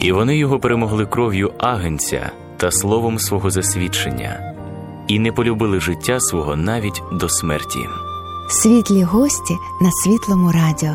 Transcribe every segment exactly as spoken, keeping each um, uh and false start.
І вони його перемогли кров'ю агнця та словом свого засвідчення, і не полюбили життя свого навіть до смерті. Світлі гості на Світлому радіо.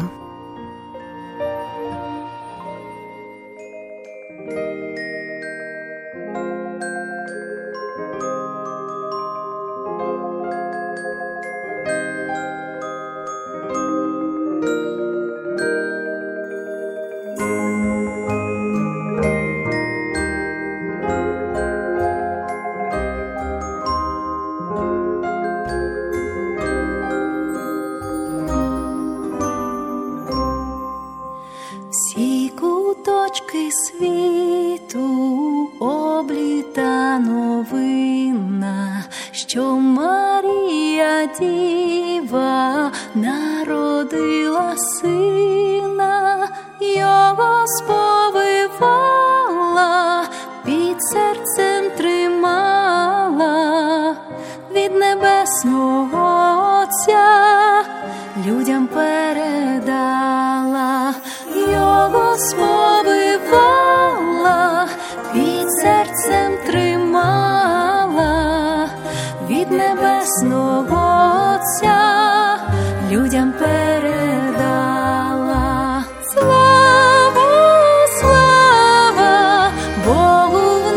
Всі куточки світу обліта новина, що Марія Діва народила сина, його сповивала, під серцем тримала, від небесного Отця людям передала. Його сповивала, під серцем тримала, від небесного Отця людям передала. Слава, слава Богу в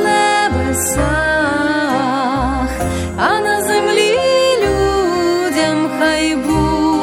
небесах, а на землі людям хай буде.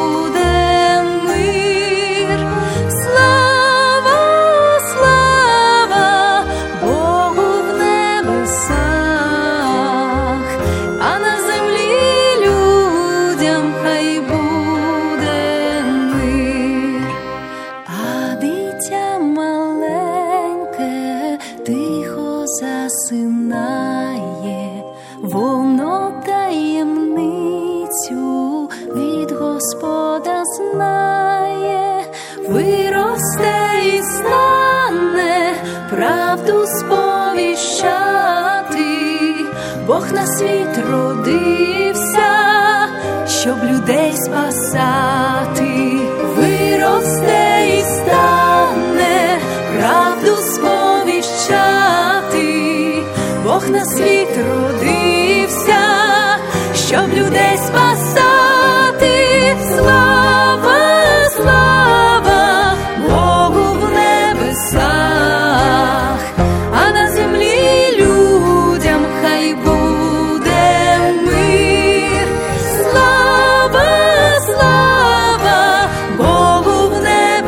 Засинає, воно таємницю від Господа знає, виросте і стане правду сповіщати. Бог на світ родився, щоб людей спасати. Виросте і стане правду сповіщати. Бог на світ родився, щоб людей спасати. Слава, слава Богу в небесах, а на землі людям хай буде мир. Слава, слава Богу в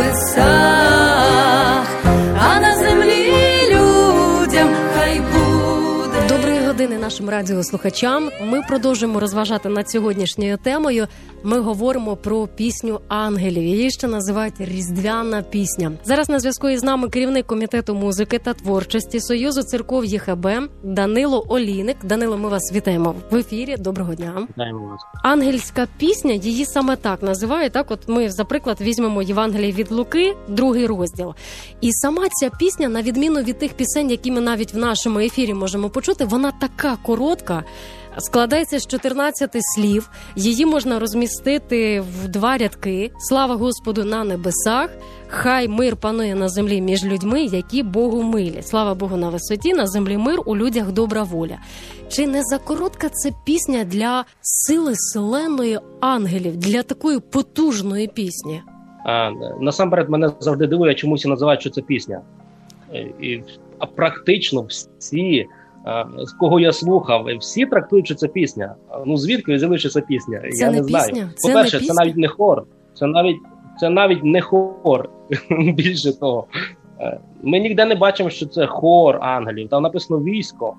небесах, а на землі людям хай буде. Доброї години нашим радіослухачам. Ми продовжуємо розважати над сьогоднішньою темою. Ми говоримо про пісню ангелів. Її ще називають «Різдвяна пісня». Зараз на зв'язку із нами керівник комітету музики та творчості Союзу церков ЄХБ Данило Олійник. Данило, ми вас вітаємо в ефірі. Доброго дня. Вітаємо вас. Ангельська пісня, її саме так називають. Так, от ми, за приклад, візьмемо Євангеліє від Луки, другий розділ. І сама ця пісня, на відміну від тих пісень, які ми навіть в нашому ефірі можемо почути, вона така коротка, складається з чотирнадцяти слів, її можна розмістити в два рядки. Слава Господу на небесах, хай мир панує на землі між людьми, які Богу милі. Слава Богу на висоті, на землі мир, у людях добра воля. Чи не закоротка це пісня для сили селеної ангелів, для такої потужної пісні? А, насамперед мене завжди дивує, чомусь називають, що це пісня. І, а практично всі, з кого я слухав, всі трактують, що це пісня. Ну звідки взяли, що це пісня? Це я не не знаю. Пісня? По-перше, це, це навіть не хор. Це навіть, це навіть не хор. Більше того. Ми ніде не бачимо, що це хор ангелів. Там написано військо.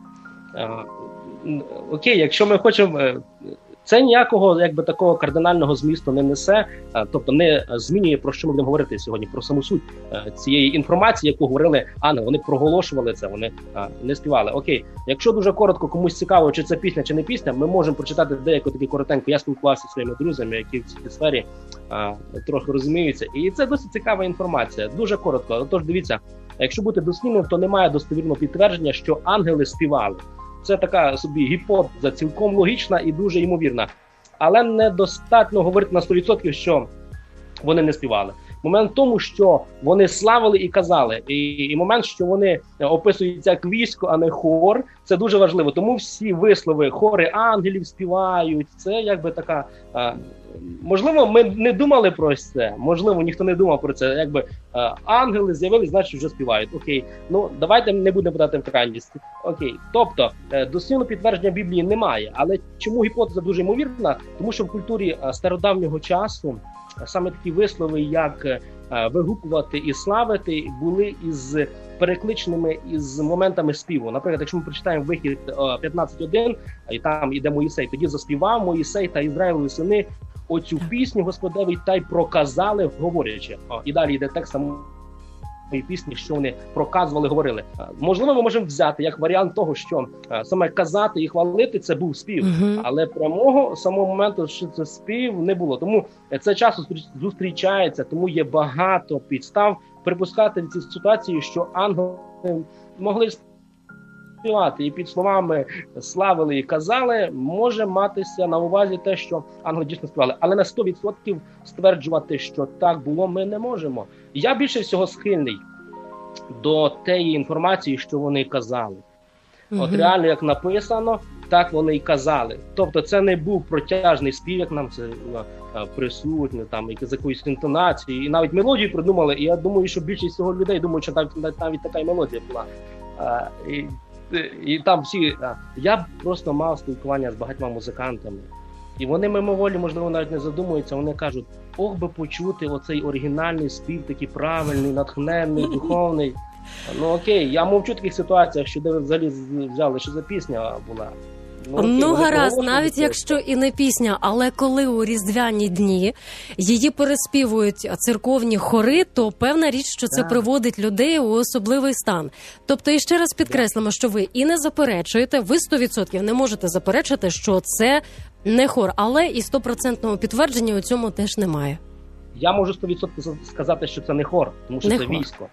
Окей, якщо ми хочемо... Це ніякого, якби, такого кардинального змісту не несе, тобто не змінює, про що ми будемо говорити сьогодні, про саму суть цієї інформації, яку говорили ангели. Вони проголошували це, вони не співали. Окей, якщо дуже коротко комусь цікаво, чи це пісня, чи не пісня, ми можемо прочитати деяку таку коротеньку. Я спілкувався зі своїми друзями, які в цій сфері а, трохи розуміються. І це досить цікава інформація, дуже коротко. Тож дивіться, якщо бути дослівним, то немає достовірного підтвердження, що ангели співали. Це така собі гіпотеза, цілком логічна і дуже ймовірна. Але недостатньо говорити на сто відсотків, що вони не співали. Момент в тому, що вони славили і казали. І, і момент, що вони описуються як військо, а не хор, це дуже важливо. Тому всі вислови, хори ангелів співають, це якби така... А, можливо, ми не думали про це, можливо, ніхто не думав про це. Якби а, ангели з'явились, значить вже співають. Окей, ну давайте не будемо подати в крайність. Окей, тобто дослівного підтвердження Біблії немає. Але чому гіпотеза дуже ймовірна? Тому що в культурі стародавнього часу саме такі вислови, як вигукувати і славити, були із перекличними із моментами співу. Наприклад, якщо ми прочитаємо Вихід п'ятнадцять один, і там іде Моїсей, тоді заспівав Моїсей та Ізраїлеві сини оцю пісню Господеві та й проказали, говорячи. О, і далі йде текст самої пісні, що вони проказували, говорили. Можливо, ми можемо взяти як варіант того, що саме казати і хвалити – це був спів. Uh-huh. Але прямого самого моменту, що це спів, не було. Тому це часто зустрічається, тому є багато підстав припускати в цій ситуації, що ангели могли співати і під словами славили і казали, може матися на увазі те, що ангели дійсно співали. Але на сто відсотків стверджувати, що так було, ми не можемо. Я більше всього схильний до тієї інформації, що вони казали. Mm-hmm. От реально, як написано, так вони й казали. Тобто це не був протяжний спів, як нам це присутньо, там, з якоюсь інтонацією. І навіть мелодію придумали, і я думаю, що більшість всього людей думають, що навіть, навіть така й мелодія була. А, і, і там всі... А, я просто мав спілкування з багатьма музикантами. І вони мимоволі, можливо, навіть не задумуються, вони кажуть, ох би почути оцей оригінальний спів, такий правильний, натхненний, духовний. Ну окей, я мовчу в таких ситуаціях, що де ви взагалі взяли, що за пісня була. Ну, окей, ну гаразд, навіть якщо і не пісня, але коли у різдвяні дні її переспівують церковні хори, то певна річ, що це yeah. приводить людей у особливий стан. Тобто, і ще раз підкреслимо, що ви і не заперечуєте, ви сто відсотків не можете заперечити, що це не хор, але і стопроцентного підтвердження у цьому теж немає. Я можу сто відсотків сказати, що це не хор, тому що не це хор. Військо.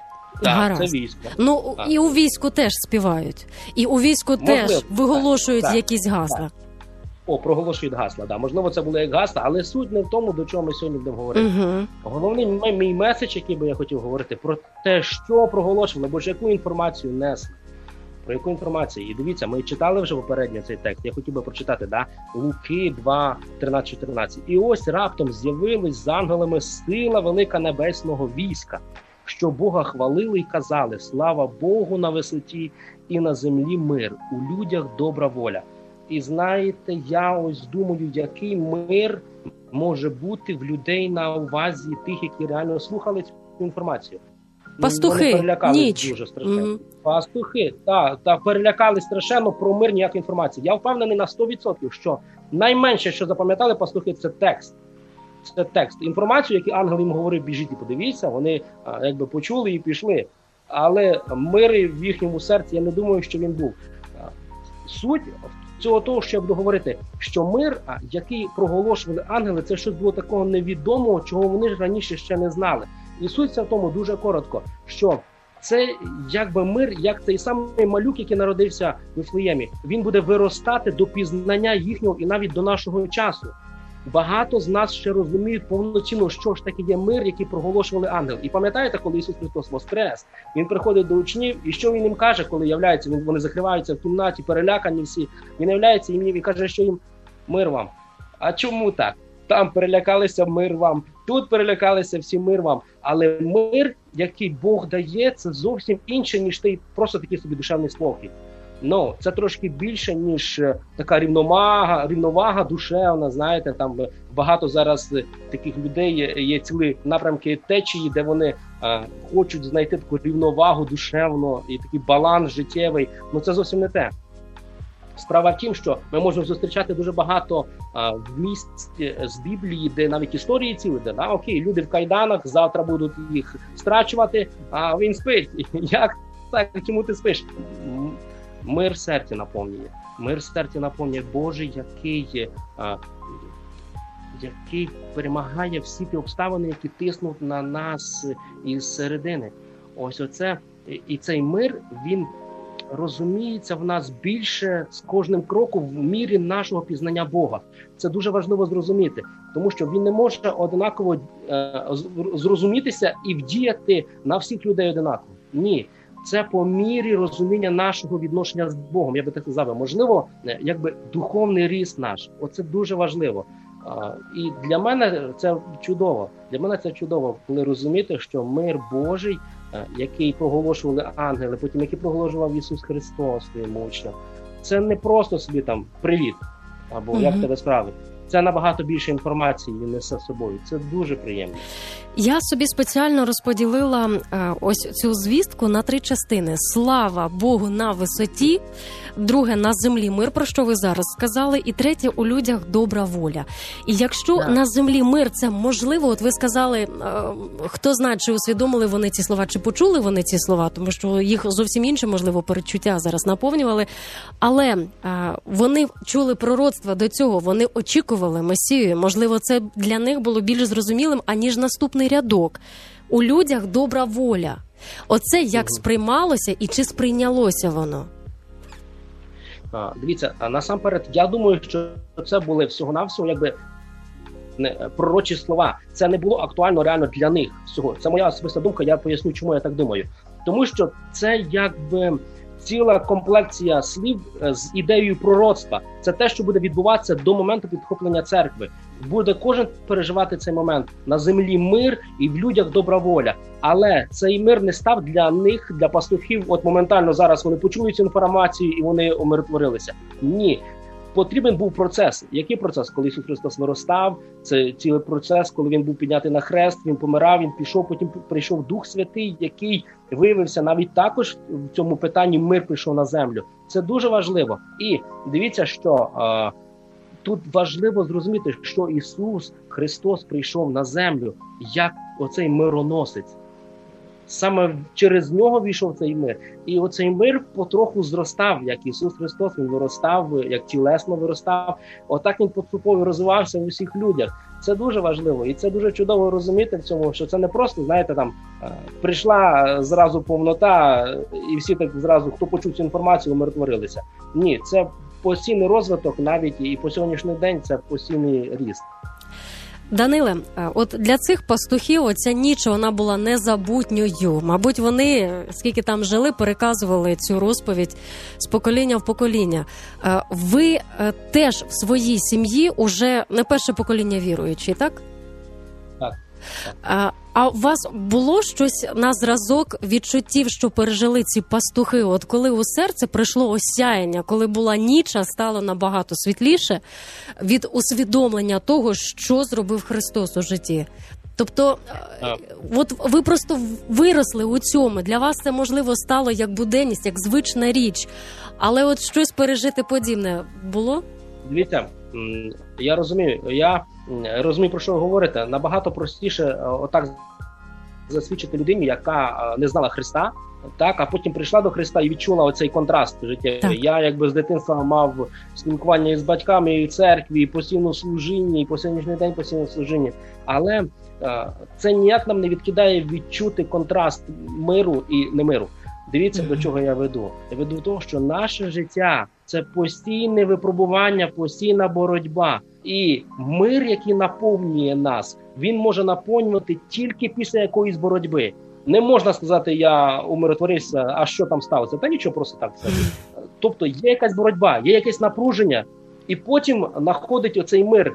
Так, це військо. Ну, так. І у війську теж співають. І у війську можливо, теж виголошують так, якісь гасла. Так. О, проголошують гасла, да. Можливо, це були як гасла, але суть не в тому, до чого ми сьогодні будемо говорити. Угу. Головний мій меседж, який би я хотів говорити, про те, що проголошували, бо ж яку інформацію несли. Про яку інформацію? І дивіться, ми читали вже попередньо цей текст, я хотів би прочитати, да? Луки два, тринадцять чотирнадцять. І ось раптом з'явились з ангелами сила велика небесного війська, що Бога хвалили й казали: слава Богу на висоті і на землі мир, у людях добра воля. І знаєте, я ось думаю, який мир може бути в людей на увазі тих, які реально слухали цю інформацію. Пастухи, вони перелякались ніч. Дуже страшенно. Mm-hmm. Пастухи, так, та, перелякали страшенно про мир, ніякої інформації. Я впевнений на сто відсотків, що найменше, що запам'ятали пастухи, це текст. Це текст. Інформацію, яку ангел їм говорив, біжіть і подивіться, вони а, якби почули і пішли. Але мир в їхньому серці, я не думаю, що він був. Суть цього того, що я буду говорити, що мир, який проголошували ангели, це щось було такого невідомого, чого вони ж раніше ще не знали. І суть в тому дуже коротко, що це якби мир, як цей самий малюк, який народився в Вифлеємі, він буде виростати до пізнання їхнього і навіть до нашого часу. Багато з нас ще розуміють повноцінно, що ж таке є мир, який проголошували ангели. І пам'ятаєте, коли Ісус Христос воскрес, Він приходить до учнів, і що Він їм каже, коли являється, він, вони закриваються в кімнаті, перелякані всі, Він являється їм і каже, що їм мир вам. А чому так? Там перелякалися, мир вам, тут перелякалися, всі мир вам. Але мир, який Бог дає, це зовсім інше, ніж той просто такий собі душевний спокій. Ну, це трошки більше, ніж така рівновага, рівновага душевна, знаєте, там багато зараз таких людей є, є цілі напрямки течії, де вони а, хочуть знайти таку рівновагу душевну і такий баланс життєвий. Ну, це зовсім не те. Справа в тім, що ми можемо зустрічати дуже багато а, в місць з Біблії, де навіть історії ціли, де, да, окей, люди в кайданах, завтра будуть їх страчувати, а він спить. Як так? Чому ти спиш? Мир в серці наповнює. Мир в серці наповнює Божий, який, а, який перемагає всі ті обставини, які тиснуть на нас із середини. Ось оце. І цей мир, він розуміється в нас більше з кожним кроком в мірі нашого пізнання Бога. Це дуже важливо зрозуміти, тому що він не може однаково е, зрозумітися і вдіяти на всіх людей однаково. Ні, це по мірі розуміння нашого відношення з Богом. Я би так сказав, можливо, якби духовний ріст наш. Оце дуже важливо. І для мене це чудово. Для мене це чудово, коли розуміти, що мир Божий, який проголошували ангели, потім який проголошував Ісус Христос своїм учням, це не просто собі там привіт або mm-hmm. як тебе справи. Це набагато більше інформації він несе з собою. Це дуже приємно. Я собі спеціально розподілила е, ось цю звістку на три частини. Слава Богу на висоті, друге на землі мир, про що ви зараз сказали, і третє у людях добра воля. І якщо yeah. на землі мир це можливо, от ви сказали, е, хто знає, чи усвідомили вони ці слова, чи почули вони ці слова, тому що їх зовсім інше, можливо, передчуття зараз наповнювали, але е, вони чули пророцтва до цього, вони очікували Месію, можливо, це для них було більш зрозумілим, аніж наступний рядок. У людях добра воля. Оце як сприймалося і чи сприйнялося воно? А, дивіться, насамперед, я думаю, що це були всього-навсього якби не, пророчі слова. Це не було актуально реально для них всього. Це моя особиста думка, я поясню, чому я так думаю. Тому що це якби ціла комплекція слів з ідеєю пророцтва. Це те, що буде відбуватися до моменту підхоплення церкви. Буде кожен переживати цей момент. На землі мир і в людях добра воля. Але цей мир не став для них, для пастухів, от моментально зараз вони почули цю інформацію і вони умиротворилися. Ні. Потрібен був процес. Який процес? Коли Ісус Христос виростав, це цілий процес, коли Він був піднятий на хрест, Він помирав, Він пішов, потім прийшов Дух Святий, який виявився навіть також в цьому питанні мир прийшов на землю. Це дуже важливо. І дивіться, що е, тут важливо зрозуміти, що Ісус Христос прийшов на землю як оцей мироносець. Саме через нього війшов цей мир. І оцей мир потроху зростав, як Ісус Христос, Він виростав, як тілесно виростав. Отак Він поступово розвивався в усіх людях. Це дуже важливо. І це дуже чудово розуміти в цьому, що це не просто, знаєте, там, прийшла зразу повнота, і всі так зразу, хто почув цю інформацію, умиротворилися. Ні, це постійний розвиток, навіть і по сьогоднішній день це постійний ріст. Даниле, от для цих пастухів оця ніч, вона була незабутньою. Мабуть, вони, скільки там жили, переказували цю розповідь з покоління в покоління. Ви теж в своїй сім'ї уже не перше покоління віруючі, так? Так. А, а у вас було щось на зразок відчуттів, що пережили ці пастухи? От коли у серце прийшло осяяння, коли була ніч, а стало набагато світліше від усвідомлення того, що зробив Христос у житті. Тобто, а. от ви просто виросли у цьому. Для вас це, можливо, стало як буденність, як звична річ. Але от щось пережити подібне було? Дивіться, я розумію, я розумію, про що ви говорите. Набагато простіше отак засвідчити людині, яка не знала Христа, так, а потім прийшла до Христа і відчула оцей контраст життя. Я якби з дитинства мав спілкування із батьками, і в церкві, і постійно служіння, і по сьогоднішній день постійно служіння. Але це ніяк нам не відкидає відчути контраст миру і немиру. Дивіться, mm-hmm. до чого я веду. Я веду до того, що наше життя – це постійне випробування, постійна боротьба. І мир, який наповнює нас, він може наповнювати тільки після якоїсь боротьби. Не можна сказати, я умиротворився, а що там сталося? Та нічого, просто так. Mm-hmm. Тобто є якась боротьба, є якесь напруження, і потім знаходить оцей мир.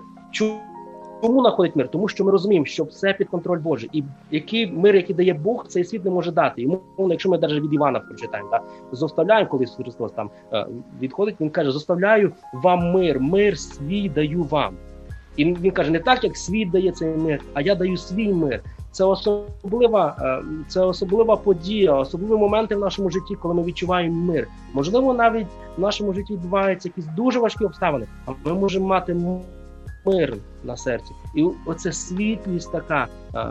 Чому знаходить мир? Тому що ми розуміємо, що все під контроль Божий. І який мир, який дає Бог, цей світ не може дати. Йому, якщо ми навіть від Івана прочитаємо, так, зоставляємо, коли Ісус Христос там відходить, Він каже, зоставляю вам мир, мир свій даю вам. І Він каже, не так, як світ дає цей мир, а я даю свій мир. Це особлива, це особлива подія, особливі моменти в нашому житті, коли ми відчуваємо мир. Можливо, навіть в нашому житті відбуваються якісь дуже важкі обставини, а ми можемо мати мир на серці. І оця світлість така,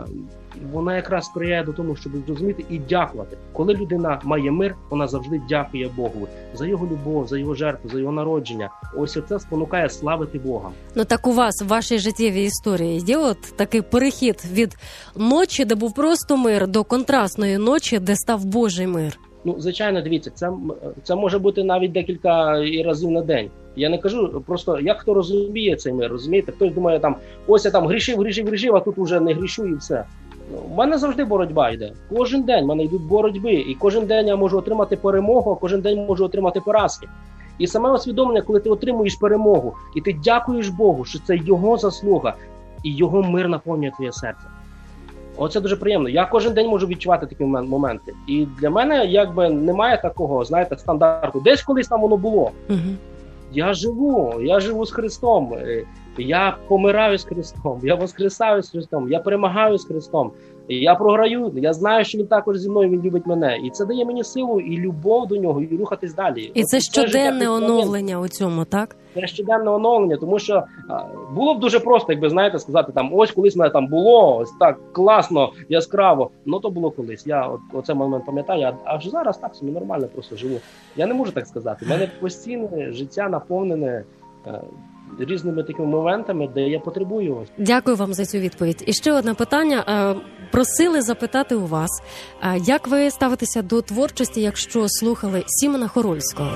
вона якраз сприяє до тому, щоб зрозуміти і дякувати. Коли людина має мир, вона завжди дякує Богу за його любов, за його жертву, за його народження. Ось це спонукає славити Бога. Ну так у вас в вашій життєвій історії є от такий перехід від ночі, де був просто мир, до контрастної ночі, де став Божий мир? Ну, звичайно, дивіться, це, це може бути навіть декілька і разів на день. Я не кажу, просто як хто розуміє цей мир, розумієте? Хтось думає, там, ось я там грішив, грішив, грішив, а тут вже не грішу і все. У мене завжди боротьба йде. Кожен день в мене йдуть боротьби, і кожен день я можу отримати перемогу, а кожен день можу отримати поразки. І саме усвідомлення, коли ти отримуєш перемогу, і ти дякуєш Богу, що це його заслуга, і його мир наповнює твоє серце. Оце дуже приємно. Я кожен день можу відчувати такі моменти. І для мене якби немає такого, знаєте, стандарту. Десь колись там воно було. Угу. Я живу, я живу з Христом. Я помираю з Христом, я воскресаю з Христом, я перемагаю з Христом, я програю, я знаю, що Він також зі мною, Він любить мене. І це дає мені силу і любов до Нього, і рухатись далі. І це щоденне оновлення у цьому, так? Це щоденне оновлення, тому що а, було б дуже просто, якби, знаєте, сказати, там, ось колись мене там було, ось так класно, яскраво. Ну, то було колись. Я от, оцей момент пам'ятаю, а аж зараз так собі нормально просто живу. Я не можу так сказати. У мене постійне життя наповнене а, різними такими моментами, де я потребую ось. Дякую вам за цю відповідь. І ще одне питання. Просили запитати у вас, як ви ставитеся до творчості, якщо слухали Сімона Хорольського?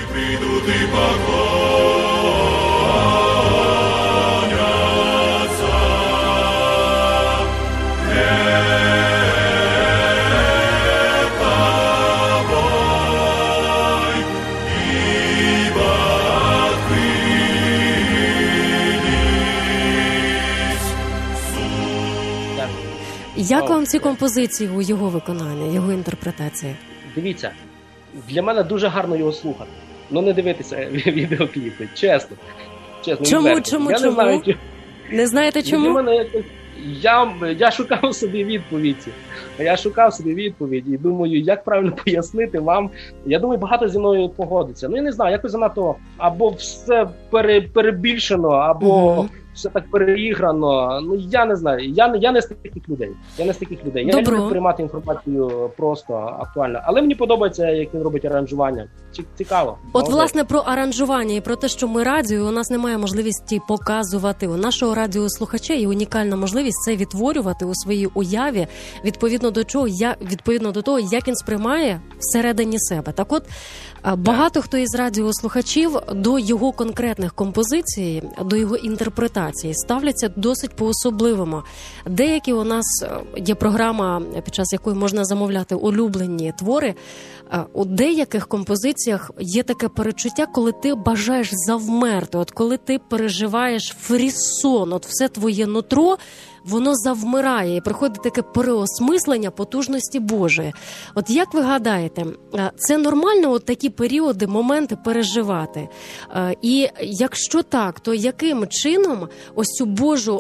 Як вам ці композиції у його виконанні, його інтерпретації? Дивіться, для мене дуже гарно його слухати. Ну не дивитися відеокліпи, чесно. чесно чому, відверто. чому, я чому? Не, знаю, чи... не знаєте чому? Для мене якось... я, я шукав собі відповіді. Я шукав собі відповіді і думаю, як правильно пояснити вам. Я думаю, багато зі мною погодиться. Ну я не знаю, якось занадто або все пере, перебільшено, або... Угу. Все так переіграно. Ну я не знаю. Я не я не з таких людей. Я не з таких людей. Я Добро. не люблю приймати інформацію просто актуально. Але мені подобається, як він робить аранжування. Цікаво. От Молодець. Власне про аранжування і про те, що ми радіо, у нас немає можливості показувати. У нашого радіослухача є унікальна можливість це відтворювати у своїй уяві відповідно до чого я відповідно до того, як він сприймає всередині себе. Так, от багато хто із радіослухачів до його конкретних композицій, до його інтерпретації ставляться досить по-особливому. Деякі у нас є програма, під час якої можна замовляти улюблені твори. У деяких композиціях є таке перечуття, коли ти бажаєш завмерти, от коли ти переживаєш фрісон, от все твоє нутро, воно завмирає, і приходить таке переосмислення потужності Божої. От як ви гадаєте, це нормально от такі періоди, моменти переживати? І якщо так, то яким чином ось цю Божу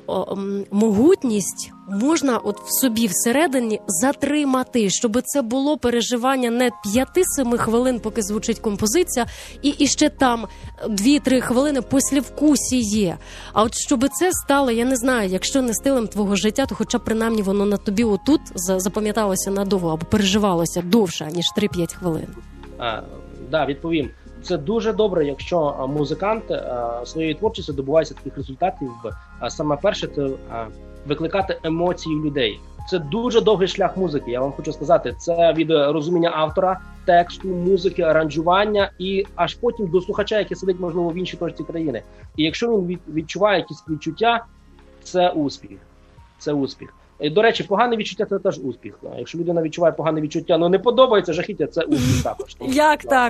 могутність можна от в собі всередині затримати, щоб це було переживання не п'яти-семи хвилин, поки звучить композиція, і, і ще там дві-три хвилини послівкусі є. А от щоб це стало, я не знаю, якщо не стилем твого життя, то хоча б принаймні воно на тобі отут запам'яталося надовго, або переживалося довше, ніж три-п'ять хвилин. А, да, відповім. Це дуже добре, якщо музикант а, своєю творчістю добувається таких результатів. А саме перше, це а, викликати емоції в людей. Це дуже довгий шлях музики, я вам хочу сказати. Це від розуміння автора, тексту, музики, аранжування і аж потім до слухача, який сидить, можливо, в іншій точці країни. І якщо він відчуває якісь відчуття, це успіх. Це успіх. І, до речі, погане відчуття – це теж успіх. Якщо людина відчуває погане відчуття, ну не подобається жахіття, це успіх також. Як так?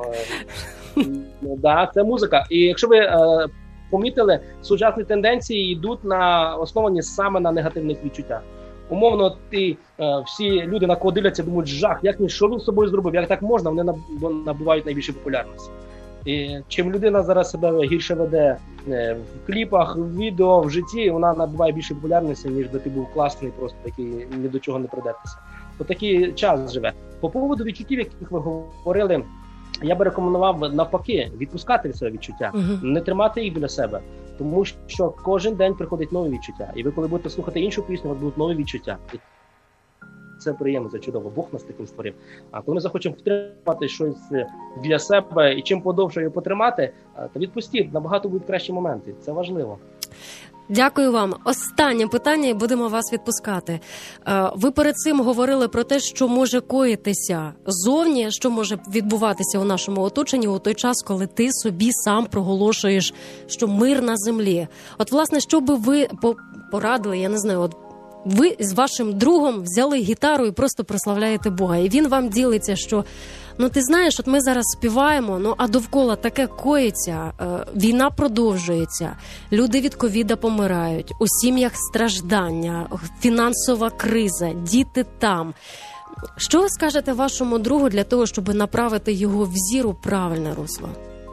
Ну, да, це музика. І якщо ви е, помітили, сучасні тенденції йдуть на основані саме на негативних відчуттях. Умовно, ти, е, всі люди на кого дивляться, думають, жах, як ні, що він з собою зробив, як так можна, вони набувають найбільше популярності. І чим людина зараз себе гірше веде е, в кліпах, в відео, в житті, вона набуває більше популярності, ніж би ти був класний, просто такий, ні до чого не придертися. От такий час живе. По поводу відчуттів, яких ви говорили, я би рекомендував навпаки відпускати від себе відчуття, uh-huh. не тримати їх біля себе, тому що кожен день приходить нові відчуття. І ви, коли будете слухати іншу пісню, у вас будуть нові відчуття. І це приємно, це чудово. Бог нас таким створив. А коли ми захочемо втримати щось для себе і чим подовше його потримати, то відпустіть, набагато будуть кращі моменти. Це важливо. Дякую вам. Останнє питання, і будемо вас відпускати. Ви перед цим говорили про те, що може коїтися зовні, що може відбуватися у нашому оточенні у той час, коли ти собі сам проголошуєш, що мир на землі. От, власне, що би ви порадили, я не знаю, от ви з вашим другом взяли гітару і просто прославляєте Бога. І він вам ділиться, що, ну ти знаєш, от ми зараз співаємо, ну а довкола таке коїться, е, війна продовжується, люди від ковіда помирають, у сім'ях страждання, фінансова криза, діти там. Що ви скажете вашому другу для того, щоб направити його в зір у правильне русло?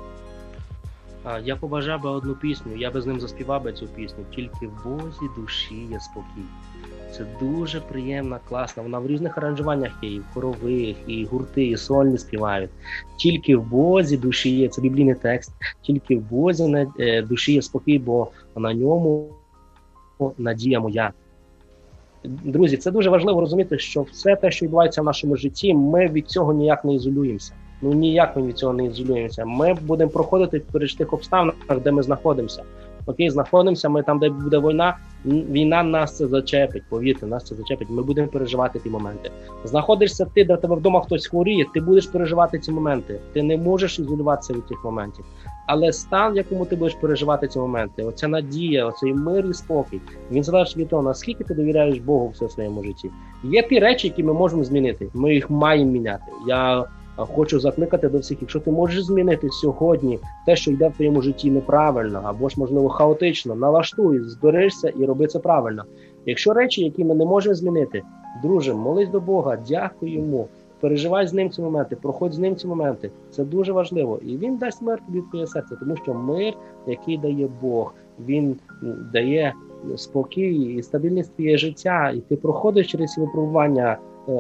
Я побажав би одну пісню, я би з ним заспівав би цю пісню. Тільки в Бозі душі є спокій. Це дуже приємна, класна. Вона в різних аранжуваннях є, і в хорових, і гурти, і сольні співають. Тільки в Бозі душі є, це біблійний текст, тільки в Бозі душі є спокій, бо на ньому надія моя. Друзі, це дуже важливо розуміти, що все те, що відбувається в нашому житті, ми від цього ніяк не ізолюємося. Ну ніяк ми від цього не ізолюємося. Ми будемо проходити перед тих обставинах, де ми знаходимося. Окей, знаходимося, ми там, де буде війна, війна нас це зачепить, повірте, нас це зачепить, ми будемо переживати ті моменти. Знаходишся ти, де в тебе вдома хтось хворіє, ти будеш переживати ці моменти, ти не можеш ізолюватися від тих моментів. Але стан, в якому ти будеш переживати ці моменти, оця надія, оцей мир і спокій, він залежить від того, наскільки ти довіряєш Богу все в своєму житті. Є ті речі, які ми можемо змінити, ми їх маємо міняти. Я хочу закликати до всіх, якщо ти можеш змінити сьогодні те, що йде в твоєму житті неправильно, або ж, можливо, хаотично, налаштуй, збережся і роби це правильно. Якщо речі, які ми не можемо змінити, друже, молись до Бога, дякуй йому, переживай з ним ці моменти, проходь з ним ці моменти. Це дуже важливо. І він дасть мир тобі в твоє серце, тому що мир, який дає Бог, він дає спокій і стабільність в твоє життя, і ти проходиш через ці випробування,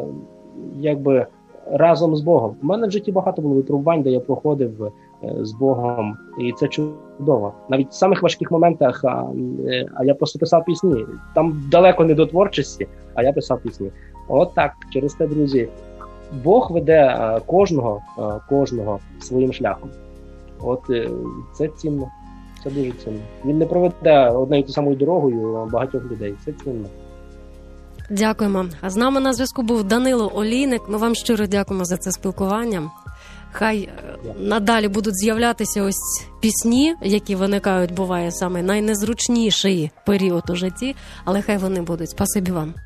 якби, разом з Богом. У мене в житті багато було випробувань, де я проходив з Богом, і це чудово. Навіть в самих важких моментах, а, а я просто писав пісні. Там далеко не до творчості, а я писав пісні. От так, через те, друзі, Бог веде кожного, кожного своїм шляхом. От це цінно, це дуже цінно. Він не проведе однією і ту самою дорогою багатьох людей, це цінно. Дякуємо. А з нами на зв'язку був Данило Олійник. Ми вам щиро дякуємо за це спілкування. Хай надалі будуть з'являтися ось пісні, які виникають, буває, саме найнезручніший період у житті, але хай вони будуть. Спасибі вам.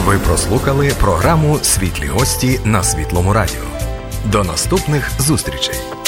Ви прослухали програму «Світлі гості» на Світлому радіо. До наступних зустрічей!